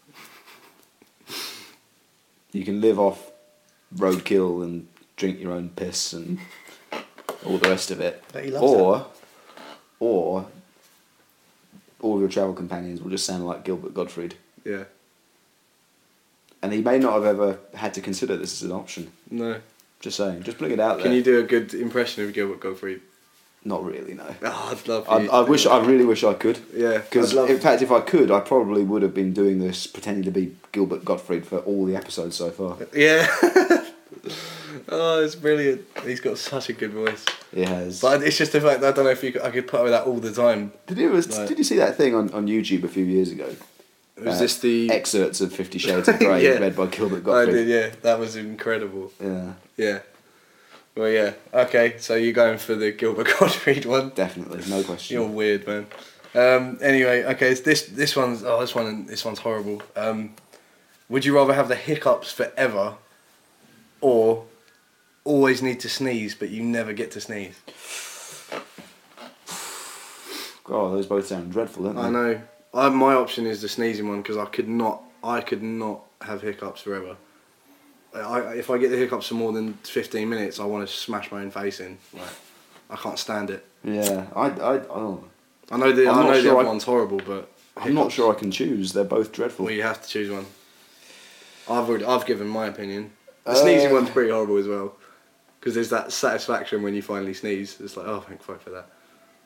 You can live off roadkill and drink your own piss and all the rest of it, Bet he loves or or all of your travel companions will just sound like Gilbert Gottfried. Yeah. And he may not have ever had to consider this as an option. No. Just saying, just putting it out there. Can you do a good impression of Gilbert Gottfried? Not really, no. Oh, I'd love. I, you I to wish, do I that. really wish I could. Yeah. Because I'd love- in fact, if I could, I probably would have been doing this pretending to be Gilbert Gottfried for all the episodes so far. Yeah. Oh, it's brilliant. He's got such a good voice. He has. But it's just the fact that I don't know if you could, I could put up with that all the time. Did you ever, Like- did you see that thing on, on YouTube a few years ago? Was Uh, this the? Excerpts of Fifty Shades of Grey Yeah. read by Gilbert I Gottfried. did. Yeah, that was incredible. Yeah, Yeah. Well, yeah. Okay, so you're going for the Gilbert Gottfried one. definitely, no question. You're weird, man. Um, anyway, okay, so this this one's oh this one this one's horrible. Um, would you rather have the hiccups forever, or always need to sneeze but you never get to sneeze? God, those both sound dreadful, don't they? I know. I, my option is the sneezing one because I could not I could not have hiccups forever. I, if I get the hiccups for more than fifteen minutes, I want to smash my own face in. Like, I can't stand it. Yeah, I, I, oh, I know the I'm I not know the sure other I- one's horrible, but I'm not hiccups- sure I can choose. They're both dreadful. Well, you have to choose one. I've already, I've given my opinion. The Uh, sneezing one's pretty horrible as well, because there's that satisfaction when you finally sneeze. It's like, oh, thank fuck for that.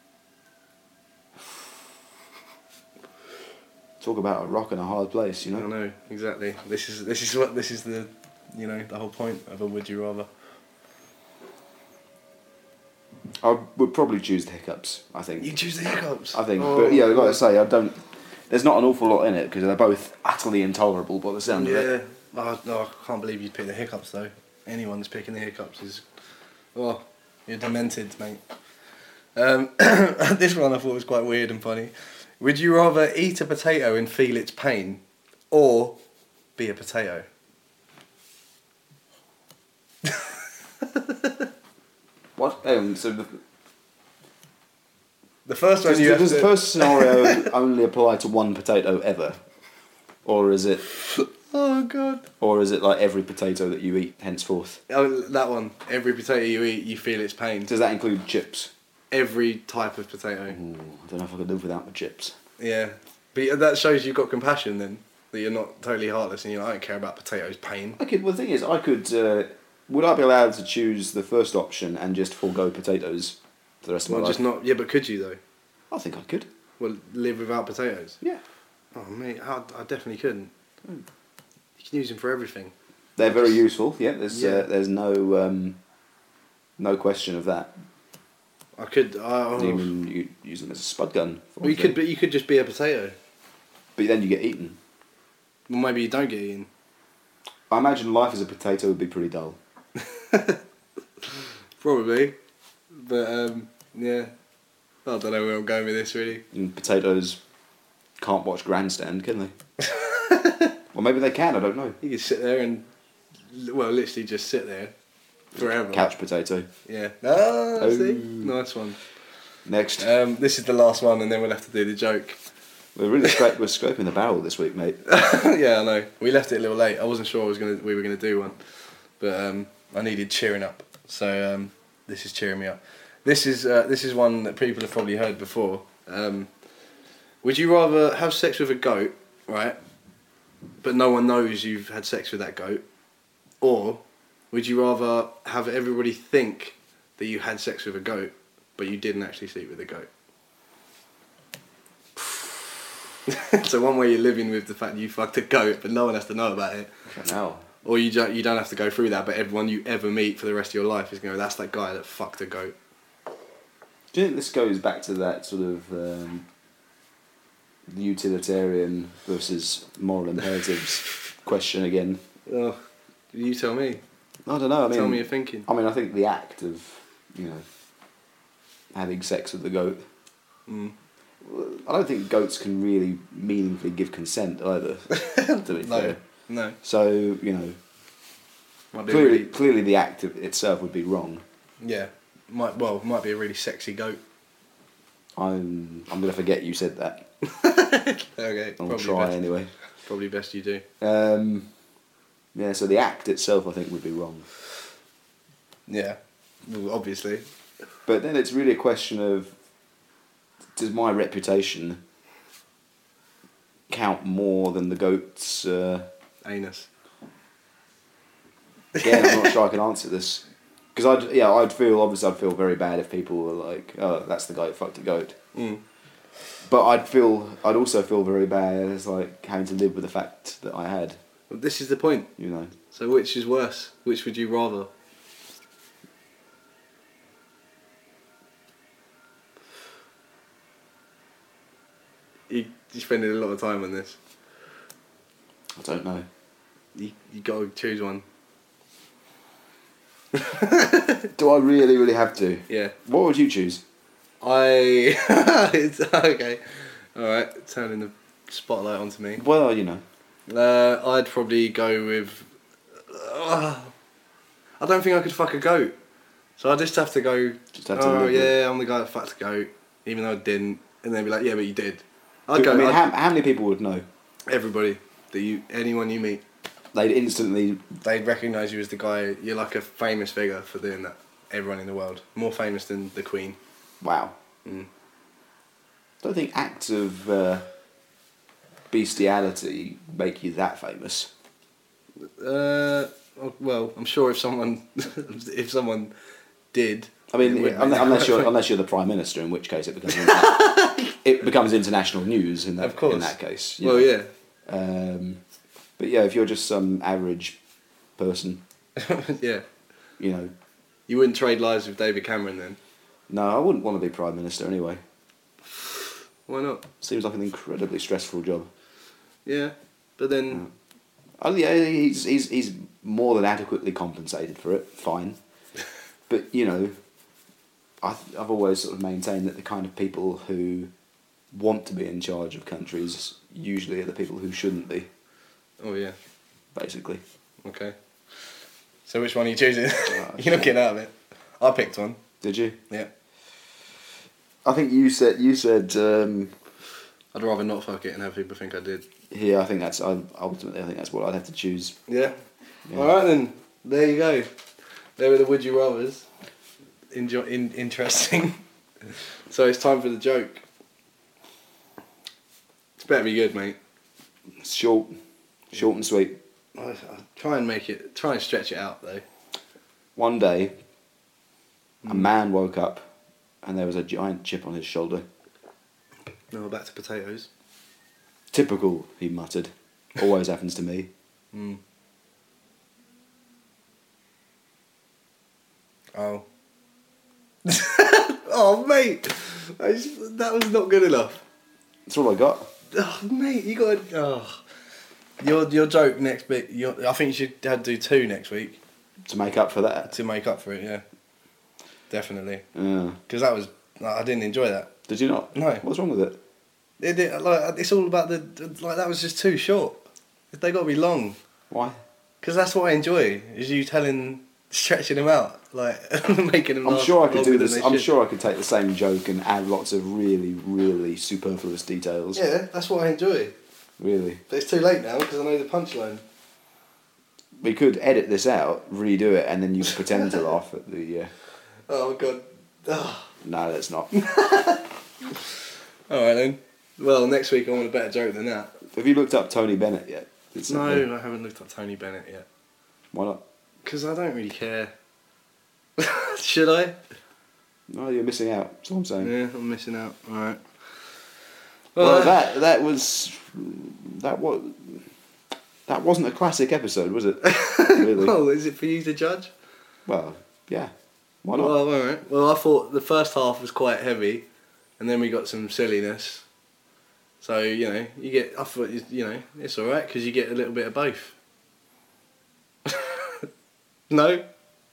Talk about a rock and a hard place, you I know. know exactly. This is this is what this is the, you know, the whole point of a would you rather. I would probably choose the hiccups. I think. You choose the hiccups. I think, Oh, but yeah, like I say, I don't. There's not an awful lot in it because they're both utterly intolerable by the sound of it. Yeah. Oh, no, I can't believe you'd pick the hiccups though. Anyone's picking the hiccups is, oh, you're demented, mate. Um, this one I thought was quite weird and funny. Would you rather eat a potato and feel its pain, or be a potato? What? Um, so the, The first one does, you have does to. the first scenario only apply to one potato ever, or is it, Oh god. or is it like every potato that you eat henceforth? Oh, that one. Every potato you eat, you feel its pain. Does that include chips? Every type of potato. Ooh, I don't know if I could live without my chips. Yeah, but that shows you've got compassion then. That you're not totally heartless and you're like, I don't care about potatoes' pain. I could. Well, the thing is, I could. Uh, would I be allowed to choose the first option and just forego potatoes for the rest of my Well, life? just not. Yeah, but could you though? I think I could. Well, live without potatoes. Yeah. Oh mate, I, I definitely couldn't. You can use them for everything. They're very useful. Yeah. There's Yeah. Uh, there's no um, no question of that. I could. Uh, You can you use them as a spud gun. for well, you one could, thing. but you could just be a potato. But then you get eaten. Well, maybe you don't get eaten. I imagine life as a potato would be pretty dull. Probably, but um, yeah, I don't know where I'm going with this really. And potatoes can't watch Grandstand, can they? Or maybe they can. I don't know. You could sit there and, well, literally just sit there forever. Couch potato. Yeah. Ah, Oh. see, nice one. Next. Um, this is the last one, and then we'll have to do the joke. We're really scra- we're scraping the barrel this week, mate. Yeah, I know. We left it a little late. I wasn't sure I was gonna we were gonna do one, but um, I needed cheering up. So um, this is cheering me up. This is uh, this is one that people have probably heard before. Um, would you rather have sex with a goat, right? But no one knows you've had sex with that goat, or would you rather have everybody think that you had sex with a goat, but you didn't actually sleep with a goat? So one way you're living with the fact that you fucked a goat, but no one has to know about it. Now, Or you don't, you don't have to go through that, but everyone you ever meet for the rest of your life is going to go, that's that guy that fucked a goat. Do you think this goes back to that sort of um, utilitarian versus moral imperatives question again? Oh, you tell me. I don't know. I mean, tell me your thinking. I mean, I think the act of, you know, having sex with the goat. Mm. I don't think goats can really meaningfully give consent either. To be no, fair. no. So you know, Might be clearly, really, clearly the act of itself would be wrong. yeah, might well might be a really sexy goat. I'm I'm gonna forget you said that. Okay, I'll probably try best, anyway. Probably best you do. Um, yeah, so the act itself, I think, would be wrong. Yeah, well, obviously. But then it's really a question of, does my reputation count more than the goat's? Uh, Anus. Again, I'm not sure I can answer this. Because I'd, yeah, I'd feel, obviously I'd feel very bad if people were like, oh, that's the guy who fucked a goat. Mm. But I'd feel, I'd also feel very bad as like having to live with the fact that I had, Well, this is the point. you know. So which is worse? Which would you rather? You, you're spending a lot of time on this. I don't know. You you got to choose one. Do I really, really have to? Yeah. What would you choose? I. It's okay. All right. Turning the spotlight onto me. Well, you know. Uh, I'd probably go with. Uh, I don't think I could fuck a goat, so I just have to go. Just have to oh live with- yeah, I'm the guy that fucked a goat, even though I didn't, and they'd be like, yeah, but you did. I'd But, go. I mean, I'd- how, how many people would know? everybody that you, anyone you meet, They'd instantly. they'd recognise you as the guy. You're like a famous figure for doing that. Everyone in the world, more famous than the Queen. Wow. Mm. I don't think acts of uh, bestiality make you that famous. Uh, well, I'm sure if someone, if someone did. I mean, it would un- make unless that you're famous. unless you're the prime minister, in which case it becomes it becomes international news in that Of course. in that case. you Well, know. yeah. Um, but yeah, if you're just some average person, Yeah. you know, You wouldn't trade lives with David Cameron then? no, I wouldn't want to be prime minister anyway. Why not? Seems like an incredibly stressful job. Yeah, but then Oh yeah, he's he's he's more than adequately compensated for it. Fine, but you know, I I've always sort of maintained that the kind of people who want to be in charge of countries usually are the people who shouldn't be. oh yeah, Basically, okay. So which one are you choosing? Oh, You're not getting out of it. I picked one. did you? Yeah. I think you said you said. Um, I'd rather not fuck it and have people think I did. yeah, I think that's I, ultimately I think that's what I'd have to choose. Yeah. Yeah. All right then. There you go. There were the would you rather's. Enjoy. In, interesting. So it's time for the joke. It's better be good, mate. It's short, short and sweet. I, I try and make it. Try and stretch it out though. One day, a Mm. man woke up, and there was a giant chip on his shoulder. Now back to potatoes. Typical, he muttered. Always happens to me. Mm. Oh. Oh, mate. I just, that was not good enough. That's all I got. Oh, mate, you got to... Oh. Your, your joke next bit, your, I think you should have to do two next week To make up for that. to make up for it, yeah. Definitely. Yeah. Because that was... I didn't enjoy that. Did you not? No. What's wrong with it? It, it, like, it's all about the... Like, that was just too short. They got to be long. Why? Because that's what I enjoy, is you telling... Stretching them out. Like, making them I'm last sure I could longer do than this. they I'm should. sure I could take the same joke and add lots of really, really superfluous details. Yeah, that's what I enjoy. Really. But it's too late now because I know the punchline. We could edit this out, redo it, and then you could pretend to laugh at the. Uh... Oh god. Oh. No, that's not. Alright then. Well, next week I want a better joke than that. Have you looked up Tony Bennett yet? Did No, something- I haven't looked up Tony Bennett yet. Why not? Because I don't really care. Should I? No, you're missing out. That's all I'm saying. Yeah, I'm missing out. Alright. Well, uh, that that was that was That wasn't a classic episode, was it? Really? Well, is it for you to judge? Well, yeah. Why not? Well, all right. Well, I thought the first half was quite heavy, and then we got some silliness. So, you know, you get, I thought, you know, it's alright because you get a little bit of both. No?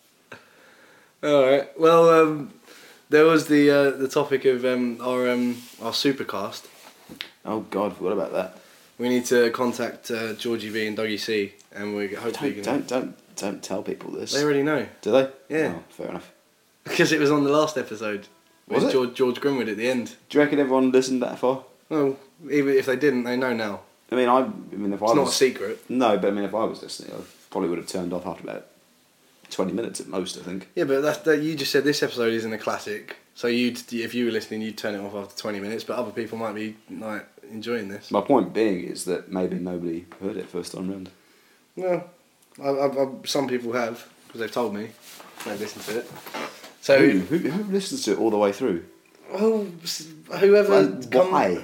Alright, well, um, there was the uh, the topic of um, our um, our supercast. Oh God, what about that? We need to contact uh, Georgie V and Dougie C, and we hopefully Don't, can... don't, don't, don't tell people this. They already know. Do they? Yeah. Oh, fair enough. Because it was on the last episode. Was with it? George, George Grimwood at the end. Do you reckon everyone listened that far? Well, even if they didn't, they know now. I mean, I, I mean, if It's I not was a secret. no, but I mean, if I was listening, I probably would have turned off after about twenty minutes at most. I think. Yeah, but that's that. You just said this episode isn't a classic, so you, if you were listening, you'd turn it off after twenty minutes. But other people might be like enjoying this. My point being is that maybe nobody heard it first time round. Well, I, I, I, some people have because they've told me they've listened to it. So Who, who, who listens to it all the way through? well, s- whoever. And come- why?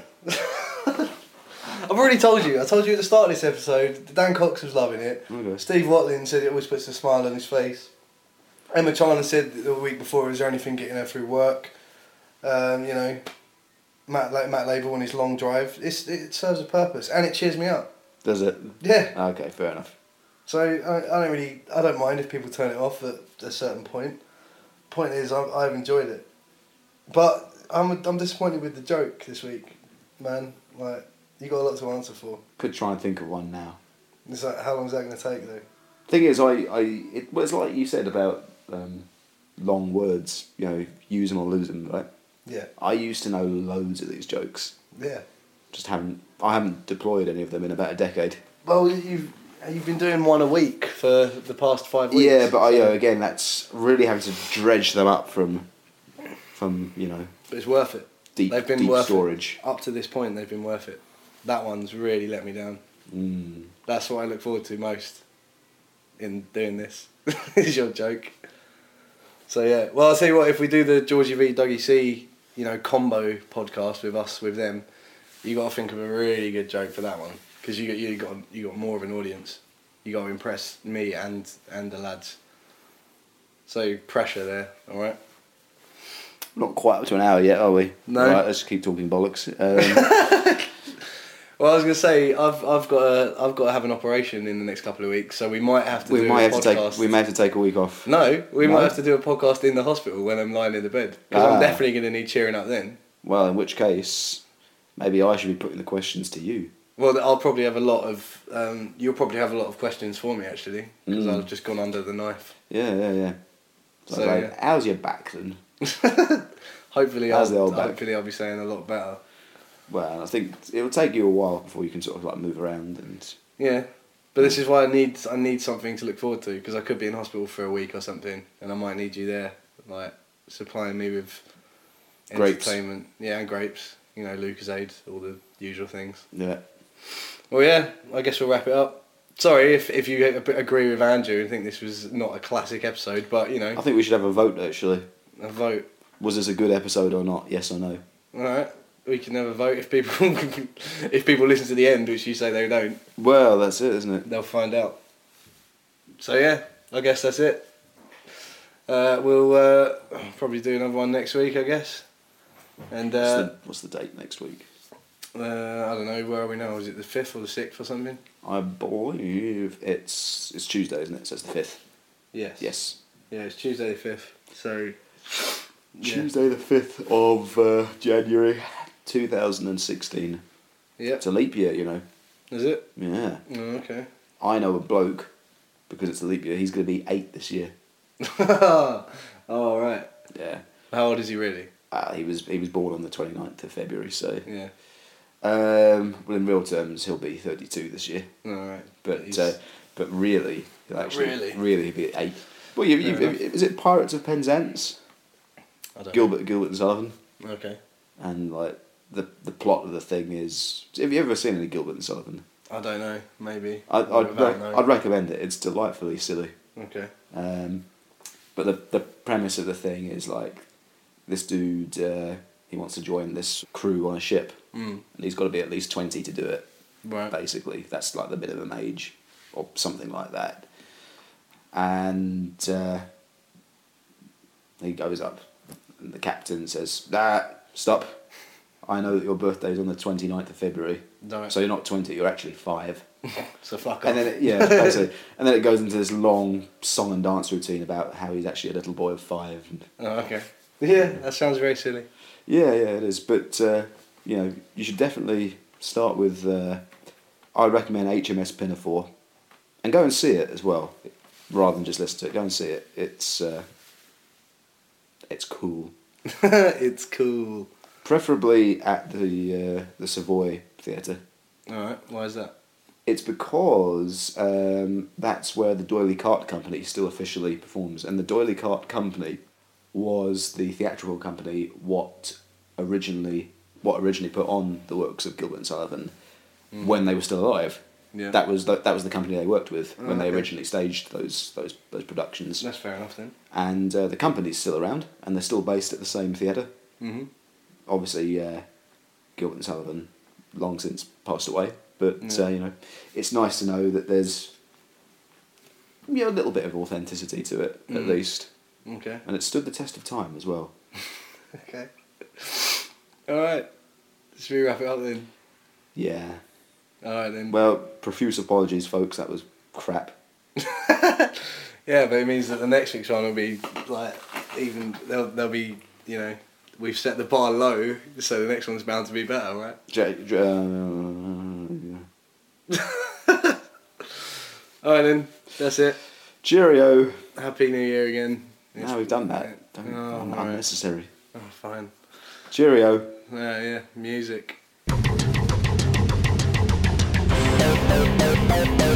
I've already told you. I told you at the start of this episode. Dan Cox was loving it. Okay. Steve Watling said it always puts a smile on his face. Emma China said the week before, is there anything getting her through work? Um, you know, Matt like Matt Label on his long drive. It's, it serves a purpose and it cheers me up. Does it? Yeah. Okay, fair enough. So I, I don't really, I don't mind if people turn it off at a certain point. Point is, I've, I've enjoyed it, but I'm I'm disappointed with the joke this week, man. Like you got a lot to answer for. Could try and think of one now. It's like, how long is that going to take though? Thing is, I, I it was like you said about um, long words. You know, use them or lose them, right? Yeah. I used to know loads of these jokes. Yeah. Just haven't. I haven't deployed any of them in about a decade. Well, you've you've been doing one a week for the past five weeks. Yeah, but I, you so- know, again, that's really having to dredge them up from, from you know, But it's worth it. deep, They've been deep worth storage. It. Up to this point, they've been worth it. That one's really let me down. Mm. That's what I look forward to most in doing this. Is your joke. So yeah, well I'll tell you what. If we do the Georgie V Dougie C, you know, combo podcast with us with them, you got to think of a really good joke for that one because you got you got you got more of an audience. You got to impress me and and the lads. So pressure there, all right. Not quite up to an hour yet, are we? No. Right, let's keep talking bollocks. Um, Well, I was gonna say I've I've got to I've got to have an operation in the next couple of weeks, so we might have to we do might a have to podcast. take. We may have to take a week off. No, we No? might have to do a podcast in the hospital when I'm lying in the bed because Ah. I'm definitely going to need cheering up then. Well, in which case, maybe I should be putting the questions to you. Well, I'll probably have a lot of. Um, you'll probably have a lot of questions for me actually because Mm. I've just gone under the knife. Yeah, yeah, yeah. So, So, like, yeah. how's your back then? Hopefully, How's the I'll, old back? hopefully I'll be saying a lot better. Well, I think it'll take you a while before you can sort of like move around and. Yeah, but this is why I need I need something to look forward to because I could be in hospital for a week or something, and I might need you there, like supplying me with Grapes. entertainment. Yeah, and grapes. You know, Lucasade, all the usual things. Yeah. Well, yeah, I guess we'll wrap it up. Sorry if if you a- agree with Andrew and think this was not a classic episode, but you know, I think we should have a vote actually. a vote. Was this a good episode or not? Yes or no? All right, we can have a vote if people if people listen to the end, which you say they don't. Well, that's it, isn't it? They'll find out. So yeah, I guess that's it. Uh, we'll uh, probably do another one next week, I guess. And what's, uh, the, what's the date next week? uh, I don't know, where are we now? Is it the fifth or the sixth or something? I believe it's it's Tuesday, isn't it? So it's the fifth. Yes. Yes. Yeah, it's Tuesday the fifth. So yeah. Tuesday the fifth of uh, January, two thousand and sixteen. Yep. It's a leap year, you know. Is it? Yeah. Oh, okay. I know a bloke because it's a leap year. He's going to be eight this year. Oh right. Yeah. How old is he really? Uh, he was he was born on the twenty-ninth of February, so Yeah. um, well, in real terms, he'll be thirty-two this year. All right. But He's- uh, but really, he'll actually Really? really he'll be eight. Well, you, you, Fair enough. is it Pirates of Penzance? I don't Gilbert Gilbert and Sullivan, know. Okay. and like the the plot of the thing is. Have you ever seen any Gilbert and Sullivan? I don't know. Maybe. I'd I'd, Without rec- knowing. I'd recommend it. It's delightfully silly. Okay. Um, but the the premise of the thing is like this dude uh, he wants to join this crew on a ship, Mm. and he's got to be at least twenty to do it. Right. Basically, that's like the minimum age. or something like that. And uh, he goes up, and the captain says, "Ah, stop. I know that your birthday's on the twenty-ninth of February, Don't. so you're not twenty, you're actually five." So fuck off. And then, it, yeah, basically, and then it goes into this long song and dance routine about how he's actually a little boy of five. And, Oh, okay. Yeah, that sounds very silly. yeah, yeah, it is. But uh, you know, you should definitely start with. Uh, I recommend H M S Pinafore, and go and see it as well, rather than just listen to it. Go and see it. It's uh, it's cool. It's cool. Preferably at the uh, the Savoy Theatre. Alright, why is that? It's because um, that's where the D'Oyly Carte Company still officially performs, and the D'Oyly Carte Company was the theatrical company what originally what originally put on the works of Gilbert and Sullivan mm. when they were still alive. Yeah. That was the, that was the company they worked with Oh, when they okay. originally staged those those those productions. That's fair enough then. And uh, the company's still around, and they're still based at the same theatre. Mm-hmm. Obviously, uh, Gilbert and Sullivan long since passed away, but Yeah. uh, you know, it's nice to know that there's you know, a little bit of authenticity to it at Mm. least, Okay. and it stood the test of time as well. Okay. Alright. Should we wrap it up then? Yeah. Alright then. Well, profuse apologies, folks. That was crap. Yeah, but it means that the next week's one will be like even they'll they'll be you know we've set the bar low, so the next one's bound to be better, right? J- j- uh, Alright then, that's it. cheerio. Happy New Year again. Now we've done that. Don't, Oh, un- alright. unnecessary. Oh, fine. Cheerio. Yeah, yeah. Music. Oh, oh, oh, oh.